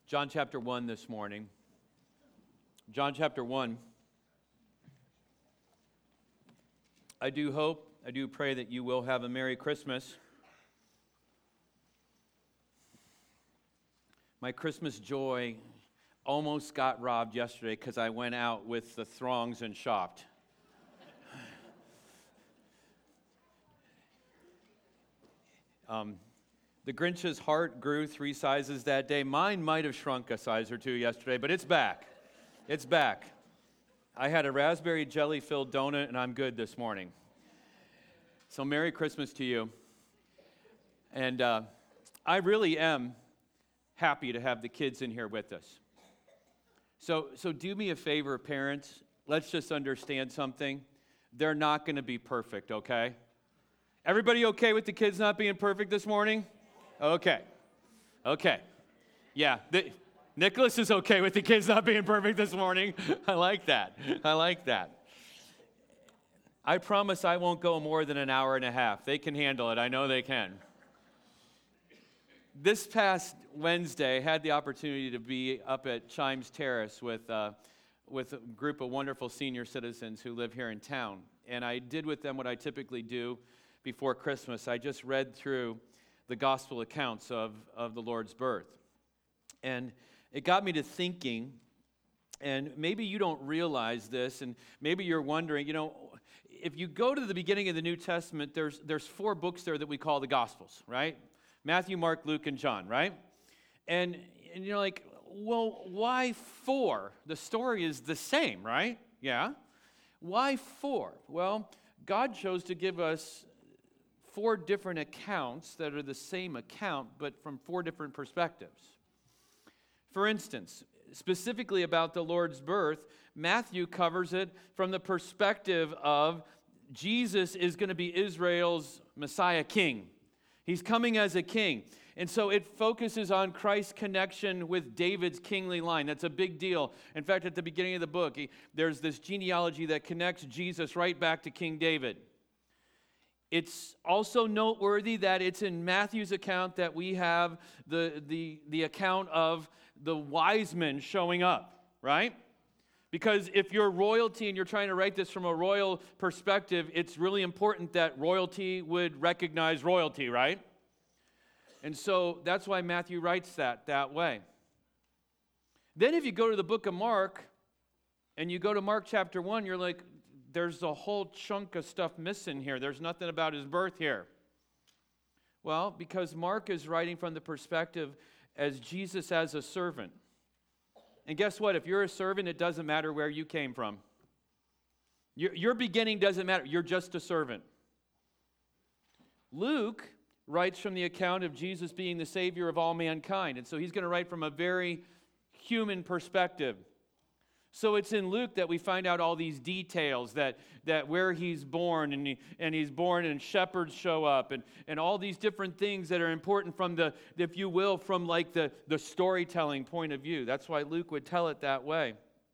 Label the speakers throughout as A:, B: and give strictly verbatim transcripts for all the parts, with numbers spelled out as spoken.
A: John chapter one this morning. John chapter one. I do hope, I do pray that you will have a Merry Christmas. My Christmas joy almost got robbed yesterday because I went out with the throngs and shopped. um, The Grinch's heart grew three sizes that day. Mine might have shrunk a size or two yesterday, but it's back. It's back. I had a raspberry jelly-filled donut, and I'm good this morning. So Merry Christmas to you. And uh, I really am happy to have the kids in here with us. So, so do me a favor, parents. Let's just understand something. They're not going to be perfect, okay? Everybody okay with the kids not being perfect this morning? Okay. Okay. Yeah. The, Nicholas is okay with the kids not being perfect this morning. I like that. I like that. I promise I won't go more than an hour and a half. They can handle it. I know they can. This past Wednesday, I had the opportunity to be up at Chimes Terrace with, uh, with a group of wonderful senior citizens who live here in town. And I did with them what I typically do before Christmas. I just read through the gospel accounts of, of the Lord's birth. And it got me to thinking, and maybe you don't realize this, and maybe you're wondering, you know, if you go to the beginning of the New Testament, there's, there's four books there that we call the Gospels, right? Matthew, Mark, Luke, and John, right? And, and you're like, well, why four? The story is the same, right? Yeah. Why four? Well, God chose to give us four different accounts that are the same account, but from four different perspectives. For instance, specifically about the Lord's birth, Matthew covers it from the perspective of Jesus is going to be Israel's Messiah king. He's coming as a king. And so it focuses on Christ's connection with David's kingly line. That's a big deal. In fact, at the beginning of the book, he, there's this genealogy that connects Jesus right back to King David. It's also noteworthy that it's in Matthew's account that we have the, the, the account of the wise men showing up, right? Because if you're royalty and you're trying to write this from a royal perspective, it's really important that royalty would recognize royalty, right? And so that's why Matthew writes that that way. Then if you go to the book of Mark, and you go to Mark chapter one, you're like, there's a whole chunk of stuff missing here. There's nothing about his birth here. Well, because Mark is writing from the perspective as Jesus as a servant. And guess what? If you're a servant, it doesn't matter where you came from. Your, your beginning doesn't matter. You're just a servant. Luke writes from the account of Jesus being the Savior of all mankind. And so he's going to write from a very human perspective. So it's in Luke that we find out all these details, that, that where he's born, and, he, and he's born and shepherds show up, and, and all these different things that are important from the, if you will, from like the, the storytelling point of view. That's why Luke would tell it that way.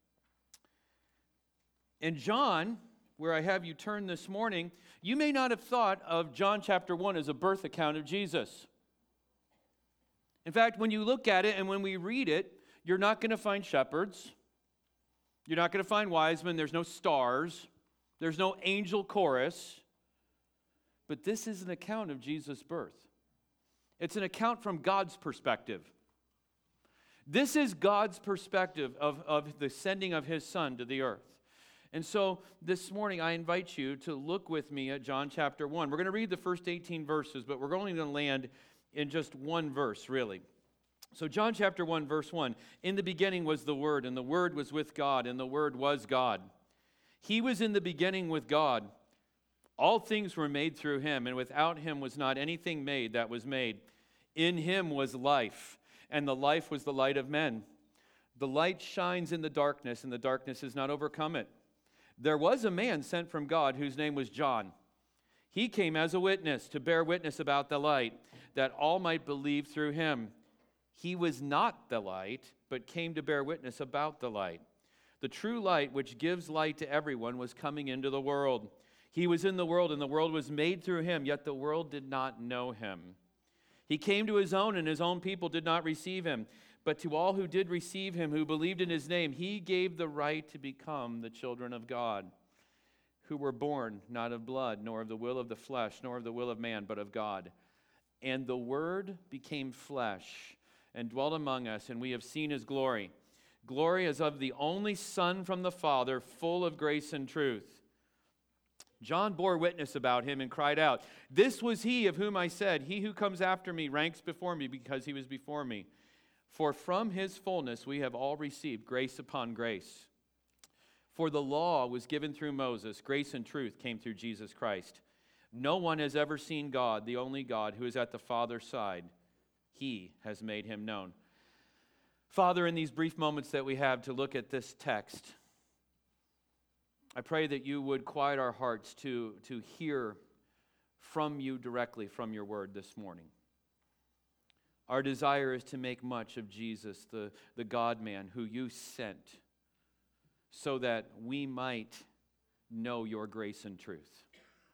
A: In John, where I have you turn this morning, you may not have thought of John chapter one as a birth account of Jesus. In fact, when you look at it and when we read it, you're not going to find shepherds. You're not going to find wise men. There's no stars. There's no angel chorus. But this is an account of Jesus' birth. It's an account from God's perspective. This is God's perspective of, of the sending of his Son to the earth. And so this morning I invite you to look with me at John chapter one. We're going to read the first eighteen verses, but we're only going to land in just one verse, really. So John chapter one, verse one, in the beginning was the Word, and the Word was with God, and the Word was God. He was in the beginning with God. All things were made through him, and without him was not anything made that was made. In him was life, and the life was the light of men. The light shines in the darkness, and the darkness has not overcome it. There was a man sent from God whose name was John. He came as a witness to bear witness about the light, that all might believe through him. He was not the light, but came to bear witness about the light. The true light, which gives light to everyone, was coming into the world. He was in the world, and the world was made through him, yet the world did not know him. He came to his own, and his own people did not receive him. But to all who did receive him, who believed in his name, he gave the right to become the children of God, who were born not of blood, nor of the will of the flesh, nor of the will of man, but of God. And the Word became flesh and dwelt among us, and we have seen his glory. Glory as of the only Son from the Father, full of grace and truth. John bore witness about him and cried out, "This was he of whom I said, he who comes after me ranks before me because he was before me. For from his fullness we have all received grace upon grace. For the law was given through Moses, grace and truth came through Jesus Christ. No one has ever seen God, the only God, who is at the Father's side. He has made him known." Father, in these brief moments that we have to look at this text, I pray that you would quiet our hearts to, to hear from you directly from your word this morning. Our desire is to make much of Jesus, the, the God-man who you sent, so that we might know your grace and truth.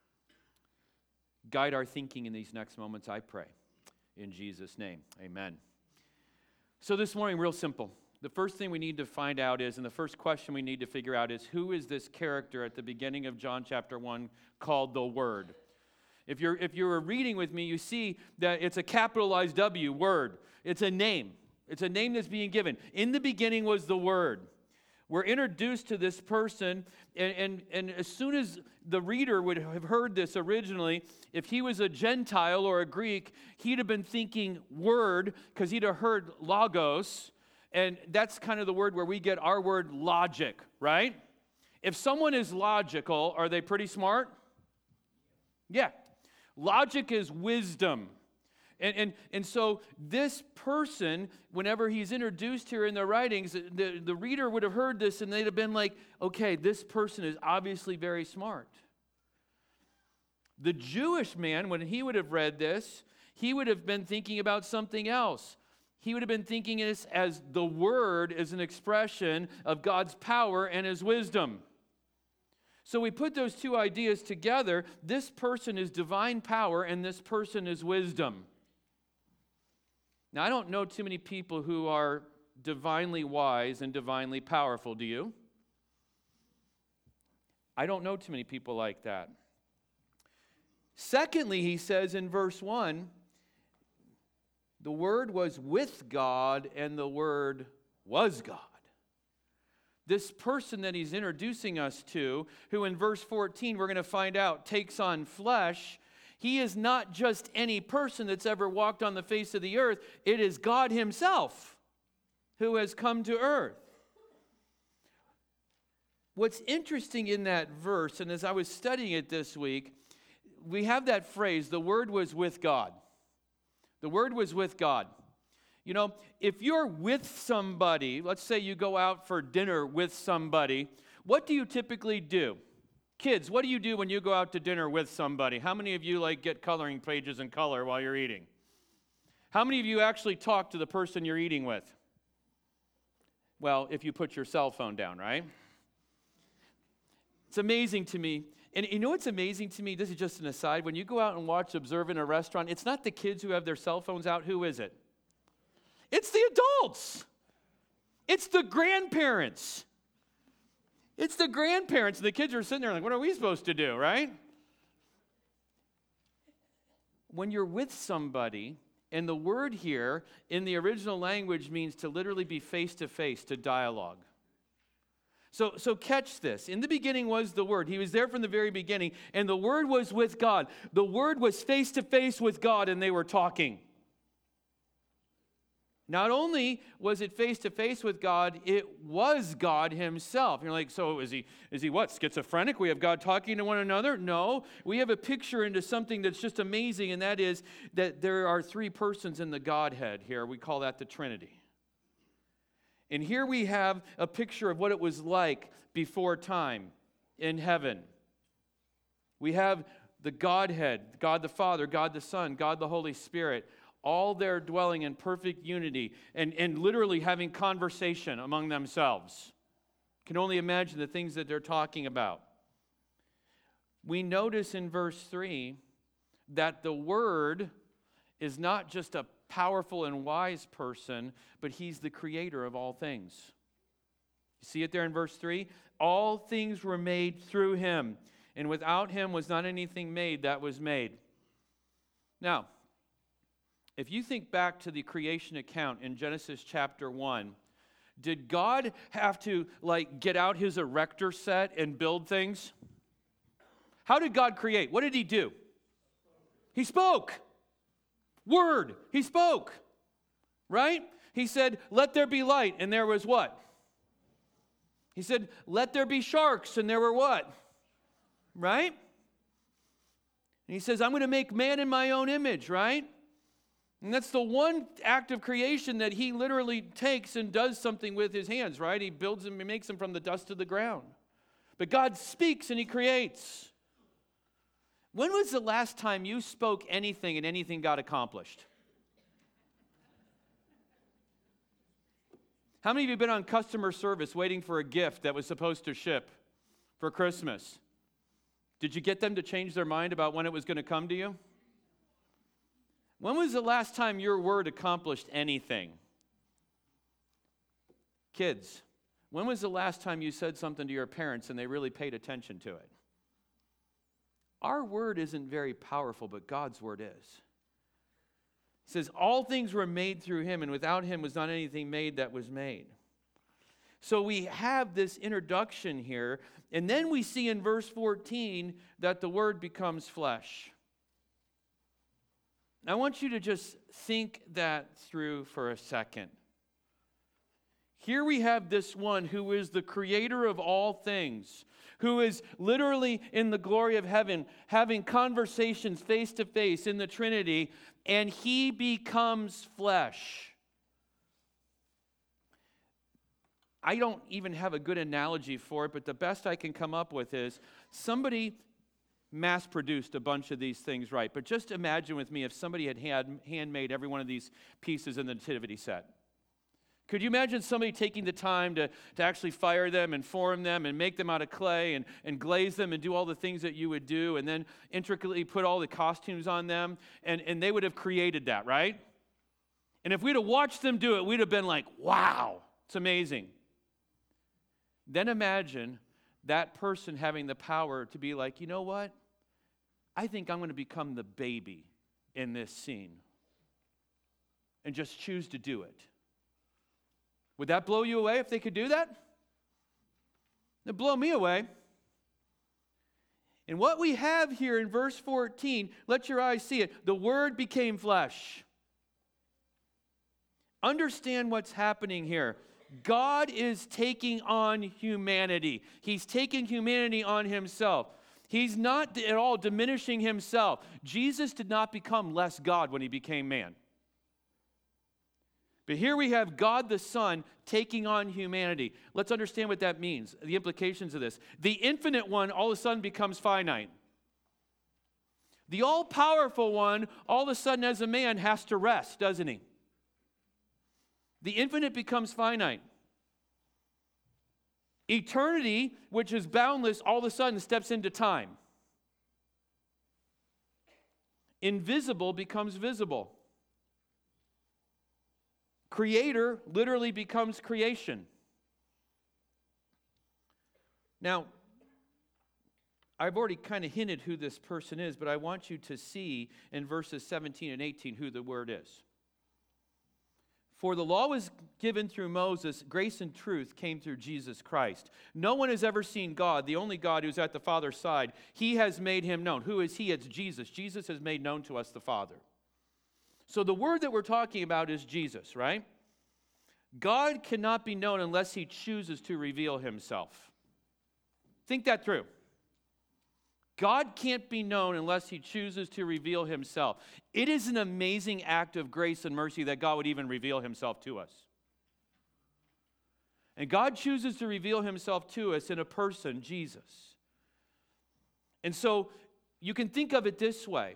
A: Guide our thinking in these next moments, I pray. In Jesus' name, amen. So this morning, real simple. The first thing we need to find out is, and the first question we need to figure out is, who is this character at the beginning of John chapter one called the Word? If you're, if you're reading with me, you see that it's a capitalized W, Word. It's a name. It's a name that's being given. In the beginning was the Word. We're introduced to this person, and, and, and as soon as the reader would have heard this originally, if he was a Gentile or a Greek, he'd have been thinking word, because he'd have heard logos, and that's kind of the word where we get our word logic, right? If someone is logical, are they pretty smart? Yeah. Logic is wisdom. And, and, and so this person, whenever he's introduced here in the writings, the, the reader would have heard this and they'd have been like, okay, this person is obviously very smart. The Jewish man, when he would have read this, he would have been thinking about something else. He would have been thinking this as the Word is an expression of God's power and his wisdom. So we put those two ideas together. This person is divine power and this person is wisdom. Now, I don't know too many people who are divinely wise and divinely powerful, do you? I don't know too many people like that. Secondly, he says in verse one, the Word was with God and the Word was God. This person that he's introducing us to, who in verse fourteen we're going to find out takes on flesh, he is not just any person that's ever walked on the face of the earth. It is God himself who has come to earth. What's interesting in that verse, and as I was studying it this week, we have that phrase, the Word was with God. The Word was with God. You know, if you're with somebody, let's say you go out for dinner with somebody, what do you typically do? Kids, what do you do when you go out to dinner with somebody? How many of you like get coloring pages and color while you're eating? How many of you actually talk to the person you're eating with? Well, if you put your cell phone down, right? It's amazing to me. And you know what's amazing to me? This is just an aside. When you go out and watch Observe in a restaurant, it's not the kids who have their cell phones out. Who is it? It's the adults. It's the grandparents. It's the grandparents. And the kids are sitting there like, what are we supposed to do, right? When you're with somebody, and the word here in the original language means to literally be face-to-face, to dialogue. So, so catch this. In the beginning was the Word. He was there from the very beginning, and the Word was with God. The Word was face-to-face with God, and they were talking. Not only was it face-to-face with God, it was God himself. You're like, so is he, is he what, schizophrenic? We have God talking to one another? No. We have a picture into something that's just amazing, and that is that there are three persons in the Godhead here. We call that the Trinity. And here we have a picture of what it was like before time in heaven. We have the Godhead, God the Father, God the Son, God the Holy Spirit, all there dwelling in perfect unity and, and literally having conversation among themselves. Can only imagine the things that they're talking about. We notice in verse three that the Word is not just a powerful and wise person, but he's the creator of all things. You see it there in verse three? All things were made through him, and without him was not anything made that was made. Now, if you think back to the creation account in Genesis chapter one, did God have to like get out his erector set and build things? How did God create? What did he do? He spoke. Word. He spoke. Right? He said, let there be light, and there was what? He said, let there be sharks, and there were what? Right? And he says, I'm going to make man in my own image, right? And that's the one act of creation that he literally takes and does something with his hands, right? He builds them, he makes them from the dust of the ground. But God speaks and he creates. When was the last time you spoke anything and anything got accomplished? How many of you have been on customer service waiting for a gift that was supposed to ship for Christmas? Did you get them to change their mind about when it was going to come to you? When was the last time your word accomplished anything? Kids, when was the last time you said something to your parents and they really paid attention to it? Our word isn't very powerful, but God's word is. It says, all things were made through him, and without him was not anything made that was made. So we have this introduction here, and then we see in verse fourteen that the word becomes flesh. I want you to just think that through for a second. Here we have this one who is the creator of all things, who is literally in the glory of heaven, having conversations face to face in the Trinity, and he becomes flesh. I don't even have a good analogy for it, but the best I can come up with is somebody mass-produced a bunch of these things, right? But just imagine with me if somebody had hand, handmade every one of these pieces in the nativity set. Could you imagine somebody taking the time to, to actually fire them and form them and make them out of clay and, and glaze them and do all the things that you would do and then intricately put all the costumes on them, and, and they would have created that, right? And if we'd have watched them do it, we'd have been like, wow, it's amazing. Then imagine that person having the power to be like, you know what? I think I'm going to become the baby in this scene and just choose to do it. Would that blow you away if they could do that? It'd blow me away. And what we have here in verse fourteen, let your eyes see it. The Word became flesh. Understand what's happening here. God is taking on humanity. He's taking humanity on himself. He's not at all diminishing himself. Jesus did not become less God when he became man. But here we have God the Son taking on humanity. Let's understand what that means, the implications of this. The infinite one all of a sudden becomes finite. The all-powerful one all of a sudden as a man has to rest, doesn't he? The infinite becomes finite. Eternity, which is boundless, all of a sudden steps into time. Invisible becomes visible. Creator literally becomes creation. Now, I've already kind of hinted who this person is, but I want you to see in verses seventeen and eighteen who the Word is. For the law was given through Moses, grace and truth came through Jesus Christ. No one has ever seen God, the only God who's at the Father's side. He has made him known. Who is he? It's Jesus. Jesus has made known to us the Father. So the Word that we're talking about is Jesus, right? God cannot be known unless he chooses to reveal himself. Think that through. God can't be known unless he chooses to reveal himself. It is an amazing act of grace and mercy that God would even reveal himself to us. And God chooses to reveal himself to us in a person, Jesus. And so you can think of it this way.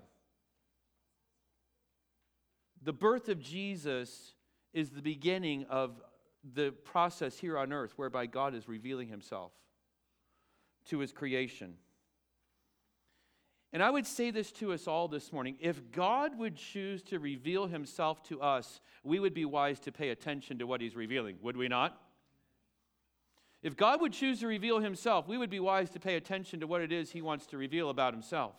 A: The birth of Jesus is the beginning of the process here on earth whereby God is revealing himself to his creation. And I would say this to us all this morning. If God would choose to reveal himself to us, we would be wise to pay attention to what he's revealing, would we not? If God would choose to reveal himself, we would be wise to pay attention to what it is he wants to reveal about himself.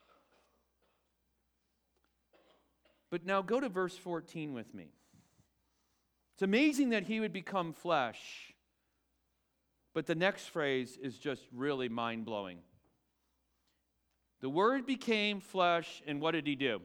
A: But now go to verse fourteen with me. It's amazing that he would become flesh, but the next phrase is just really mind-blowing. The Word became flesh, and what did he do?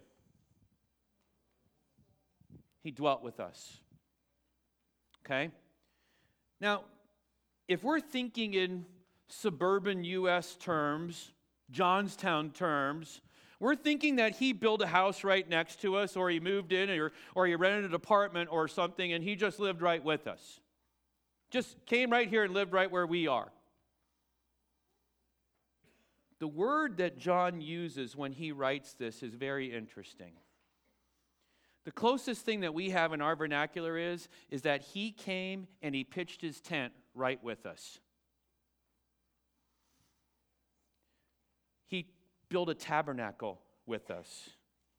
A: He dwelt with us. Okay? Now, if we're thinking in suburban U S terms, Johnstown terms, we're thinking that he built a house right next to us, or he moved in, or, or he rented an apartment or something, and he just lived right with us. Just came right here and lived right where we are. The word that John uses when he writes this is very interesting. The closest thing that we have in our vernacular is, is that he came and he pitched his tent right with us. He built a tabernacle with us.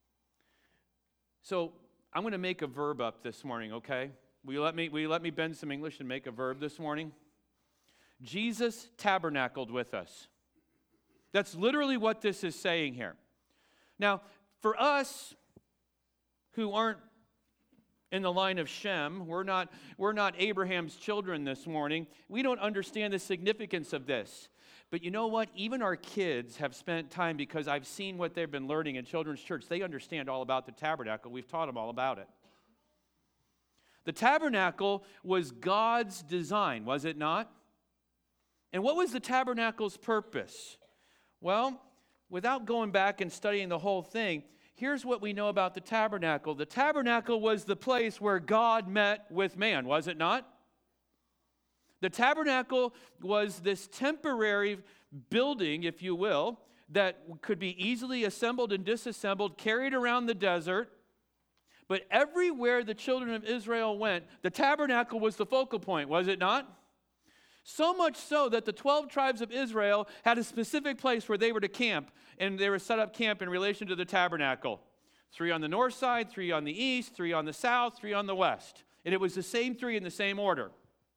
A: So I'm going to make a verb up this morning, okay? Will you let me, will you let me bend some English and make a verb this morning? Jesus tabernacled with us. That's literally what this is saying here. Now, for us who aren't in the line of Shem, we're not, we're not Abraham's children this morning, we don't understand the significance of this. But you know what? Even our kids have spent time, because I've seen what they've been learning in children's church. They understand all about the tabernacle. We've taught them all about it. The tabernacle was God's design, was it not? And what was the tabernacle's purpose? Well, without going back and studying the whole thing, here's what we know about the tabernacle. The tabernacle was the place where God met with man, was it not? The tabernacle was this temporary building, if you will, that could be easily assembled and disassembled, carried around the desert. But everywhere the children of Israel went, the tabernacle was the focal point, was it not? So much so that the twelve tribes of Israel had a specific place where they were to camp, and they were set up camp in relation to the tabernacle. Three on the north side, three on the east, three on the south, three on the west. And it was the same three in the same order.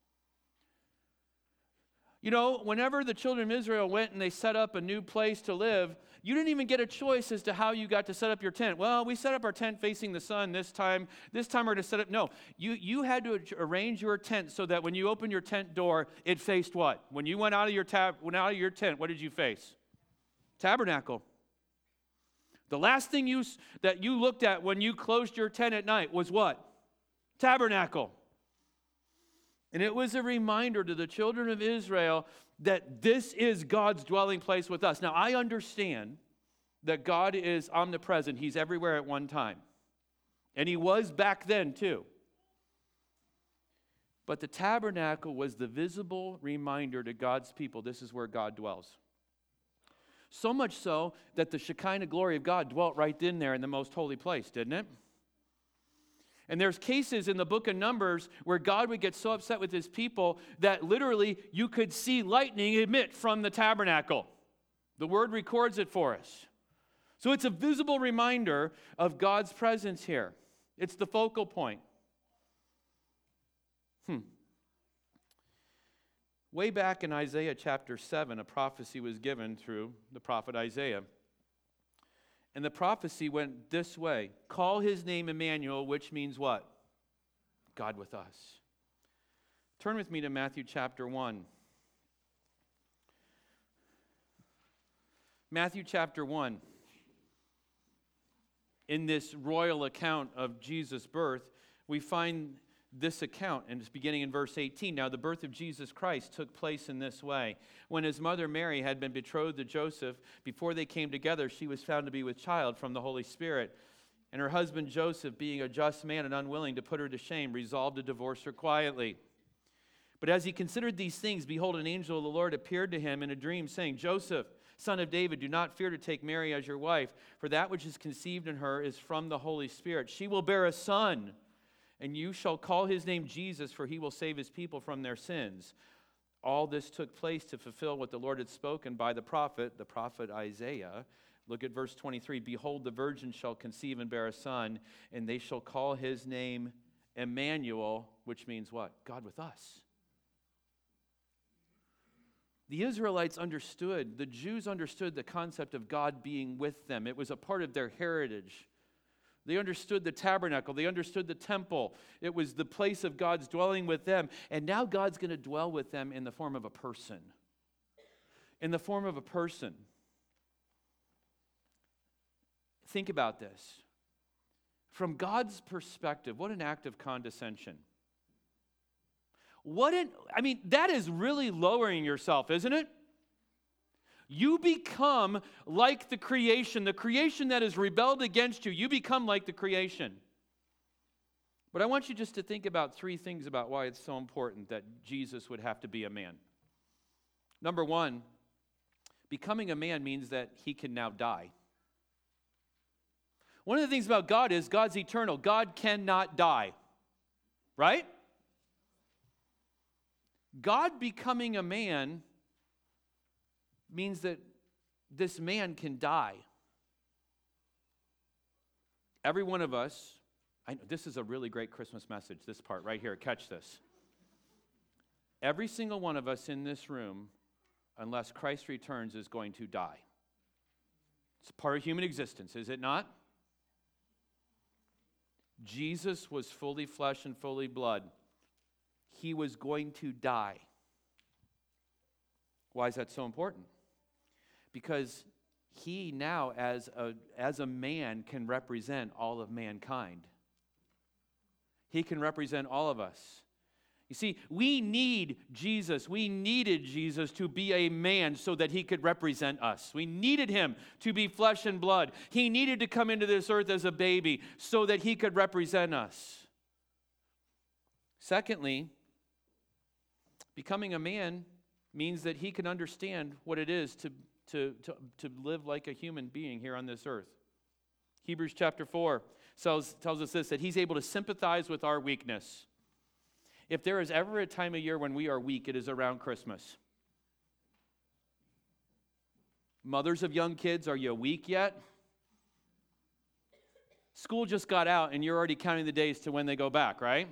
A: You know, whenever the children of Israel went and they set up a new place to live, you didn't even get a choice as to how you got to set up your tent. Well, we set up our tent facing the sun this time. This time we're going to set up. No, you, you had to arrange your tent so that when you opened your tent door, it faced what? When you went out of your tab, went out of your tent, what did you face? Tabernacle. The last thing you that you looked at when you closed your tent at night was what? Tabernacle. And it was a reminder to the children of Israel that this is God's dwelling place with us. Now, I understand that God is omnipresent. He's everywhere at one time. And he was back then, too. But the tabernacle was the visible reminder to God's people, this is where God dwells. So much so that the Shekinah glory of God dwelt right in there in the most holy place, didn't it? And there's cases in the book of Numbers where God would get so upset with his people that literally you could see lightning emit from the tabernacle. The word records it for us. So it's a visible reminder of God's presence here. It's the focal point. Hmm. Way back in Isaiah chapter seven, a prophecy was given through the prophet Isaiah. And the prophecy went this way. Call his name Emmanuel, which means what? God with us. Turn with me to Matthew chapter one. Matthew chapter one. In this royal account of Jesus' birth, we find this account, and it's beginning in verse eighteen. Now, the birth of Jesus Christ took place in this way. When his mother Mary had been betrothed to Joseph, before they came together, she was found to be with child from the Holy Spirit. And her husband Joseph, being a just man and unwilling to put her to shame, resolved to divorce her quietly. But as he considered these things, behold, an angel of the Lord appeared to him in a dream, saying, Joseph, son of David, do not fear to take Mary as your wife, for that which is conceived in her is from the Holy Spirit. She will bear a son, and you shall call his name Jesus, for he will save his people from their sins. All this took place to fulfill what the Lord had spoken by the prophet, the prophet Isaiah, Look at verse twenty-three. Behold, the virgin shall conceive and bear a son, and they shall call his name Emmanuel, which means what? God with us. The Israelites understood, the Jews understood the concept of God being with them. It was a part of their heritage. They understood the tabernacle. They understood the temple. It was the place of God's dwelling with them. And now God's going to dwell with them in the form of a person. In the form of a person. Think about this. From God's perspective, what an act of condescension. What an, I mean, that is really lowering yourself, isn't it? You become like the creation, the creation that has rebelled against you. You become like the creation. But I want you just to think about three things about why it's so important that Jesus would have to be a man. Number one, becoming a man means that he can now die. One of the things about God is God's eternal. God cannot die. Right? God becoming a man means that this man can die. Every one of us, I know this is a really great Christmas message, this part right here, catch this. Every single one of us in this room, unless Christ returns, is going to die. It's part of human existence, is it not? Jesus was fully flesh and fully blood. He was going to die. Why is that so important? Because he now, as a, as a man, can represent all of mankind. He can represent all of us. You see, we need Jesus. We needed Jesus to be a man so that he could represent us. We needed him to be flesh and blood. He needed to come into this earth as a baby so that he could represent us. Secondly, becoming a man means that he can understand what it is to, to, to, to live like a human being here on this earth. Hebrews chapter four tells, tells us this, that he's able to sympathize with our weakness. If there is ever a time of year when we are weak, it is around Christmas. Mothers of young kids, are you weak yet? School just got out and you're already counting the days to when they go back, right?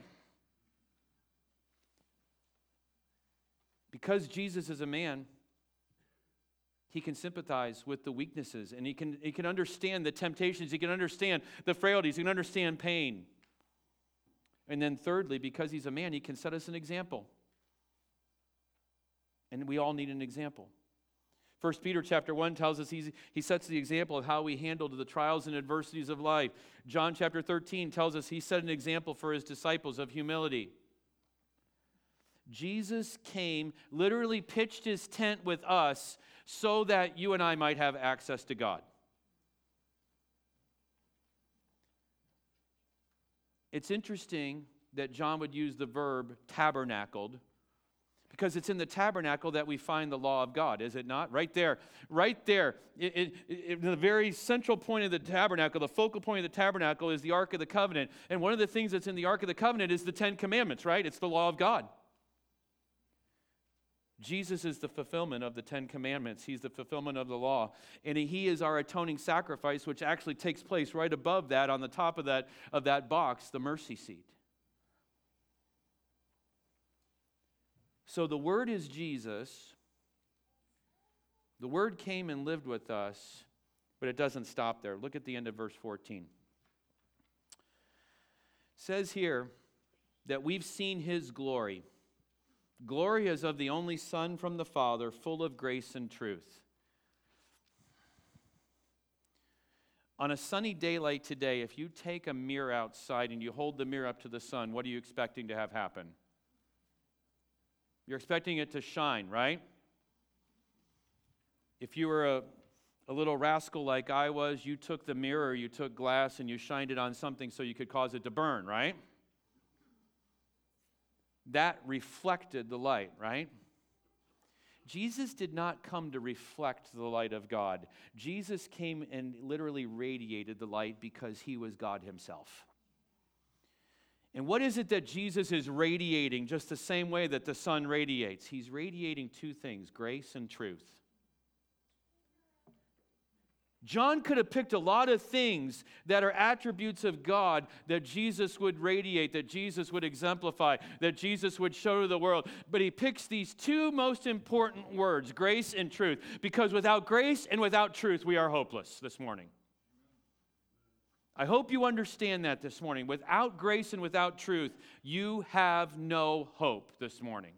A: Because Jesus is a man, he can sympathize with the weaknesses, and he can, he can understand the temptations, he can understand the frailties, he can understand pain. And then thirdly, because he's a man, he can set us an example. And we all need an example. First Peter chapter one tells us he's, he sets the example of how we handle the trials and adversities of life. John chapter thirteen tells us he set an example for his disciples of humility. Jesus came, literally pitched his tent with us so that you and I might have access to God. It's interesting that John would use the verb tabernacled, because it's in the tabernacle that we find the law of God, is it not? Right there, right there, it, it, it, the very central point of the tabernacle, the focal point of the tabernacle is the Ark of the Covenant. And one of the things that's in the Ark of the Covenant is the Ten Commandments, right? It's the law of God. Jesus is the fulfillment of the Ten Commandments. He's the fulfillment of the law. And he is our atoning sacrifice, which actually takes place right above that, on the top of that, of that box, the mercy seat. So the Word is Jesus. The Word came and lived with us, but it doesn't stop there. Look at the end of verse fourteen. It says here that we've seen his glory. Glory as of the only Son from the Father, full of grace and truth. On a sunny day like today, if you take a mirror outside and you hold the mirror up to the sun, what are you expecting to have happen? You're expecting it to shine, right? If you were a, a little rascal like I was, you took the mirror, you took glass, and you shined it on something so you could cause it to burn, right? That reflected the light, right? Jesus did not come to reflect the light of God. Jesus came and literally radiated the light because he was God himself. And what is it that Jesus is radiating just the same way that the sun radiates? He's radiating two things, grace and truth. John could have picked a lot of things that are attributes of God that Jesus would radiate, that Jesus would exemplify, that Jesus would show to the world. But he picks these two most important words, grace and truth, because without grace and without truth, we are hopeless this morning. I hope you understand that this morning. Without grace and without truth, you have no hope this morning.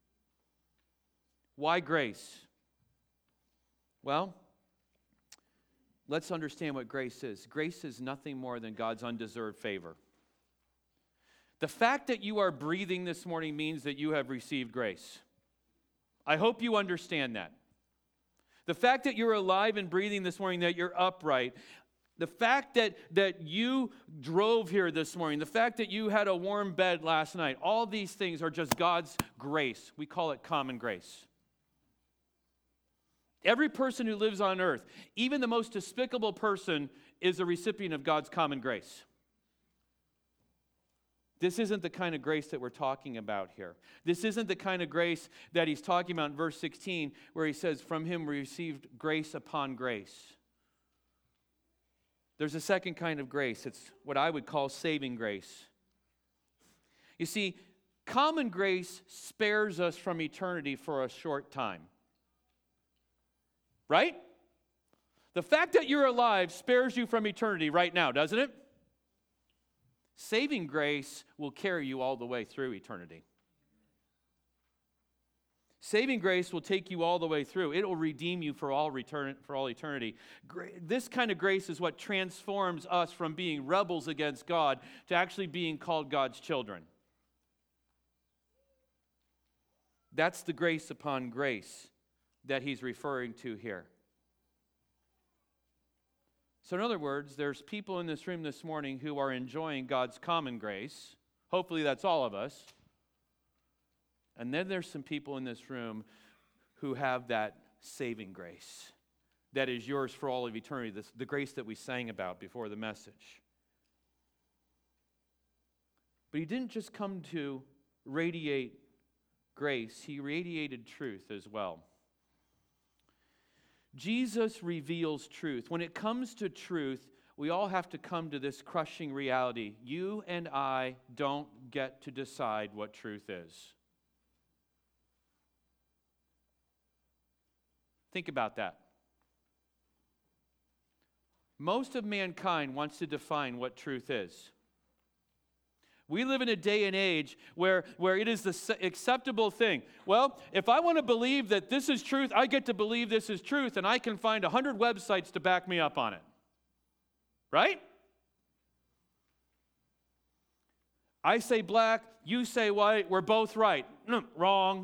A: Why grace? Well, let's understand what grace is. Grace is nothing more than God's undeserved favor. The fact that you are breathing this morning means that you have received grace. I hope you understand that. The fact that you're alive and breathing this morning, that you're upright, the fact that, that you drove here this morning, the fact that you had a warm bed last night, all these things are just God's grace. We call it common grace. Every person who lives on earth, even the most despicable person, is a recipient of God's common grace. This isn't the kind of grace that we're talking about here. This isn't the kind of grace that he's talking about in verse sixteen, where he says, from him we received grace upon grace. There's a second kind of grace. It's what I would call saving grace. You see, common grace spares us from eternity for a short time. Right? The fact that you're alive spares you from eternity right now, doesn't it? Saving grace will carry you all the way through eternity. Saving grace will take you all the way through. It will redeem you for all return, for all eternity. This kind of grace is what transforms us from being rebels against God to actually being called God's children. That's the grace upon grace that he's referring to here. So in other words, there's people in this room this morning who are enjoying God's common grace. Hopefully that's all of us. And then there's some people in this room who have that saving grace that is yours for all of eternity, this, the grace that we sang about before the message. But he didn't just come to radiate grace, he radiated truth as well. Jesus reveals truth. When it comes to truth, we all have to come to this crushing reality. You and I don't get to decide what truth is. Think about that. Most of mankind wants to define what truth is. We live in a day and age where, where it is the acceptable thing. Well, if I want to believe that this is truth, I get to believe this is truth, and I can find a hundred websites to back me up on it. Right? I say black, you say white, we're both right. No, wrong.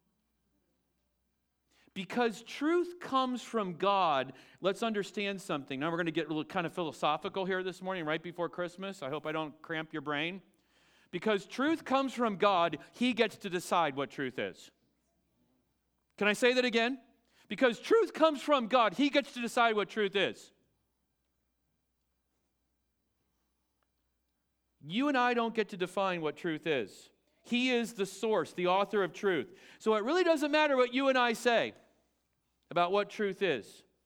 A: Because truth comes from God, let's understand something. Now we're going to get a little kind of philosophical here this morning, right before Christmas. I hope I don't cramp your brain. Because truth comes from God, he gets to decide what truth is. Can I say that again? Because truth comes from God, he gets to decide what truth is. You and I don't get to define what truth is. He is the source, the author of truth. So it really doesn't matter what you and I say about what truth is.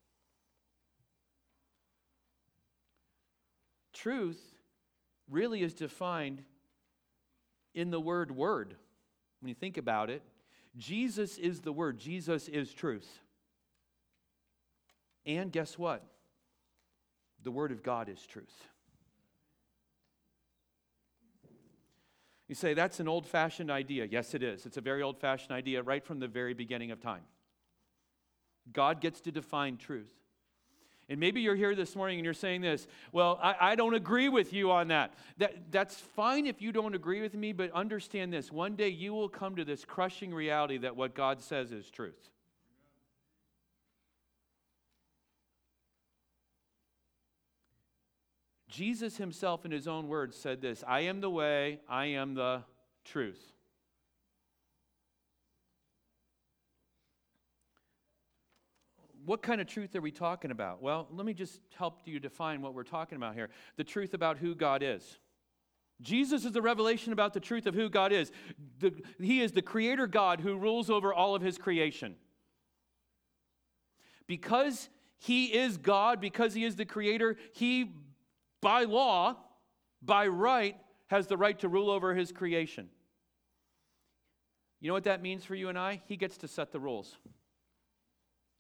A: Truth really is defined in the word word. When you think about it, Jesus is the word. Jesus is truth. And guess what? The word of God is truth. You say, that's an old-fashioned idea. Yes, it is. It's a very old-fashioned idea right from the very beginning of time. God gets to define truth. And maybe you're here this morning and you're saying this, well, I, I don't agree with you on that. that. That's fine if you don't agree with me, but understand this. One day you will come to this crushing reality that what God says is truth. Jesus himself in his own words said this, I am the way, I am the truth. What kind of truth are we talking about? Well, let me just help you define what we're talking about here. The truth about who God is. Jesus is the revelation about the truth of who God is. The, he is the creator God who rules over all of his creation. Because He is God, because he is the creator, he, by law, by right, has the right to rule over his creation. You know what that means for you and I? He gets to set the rules.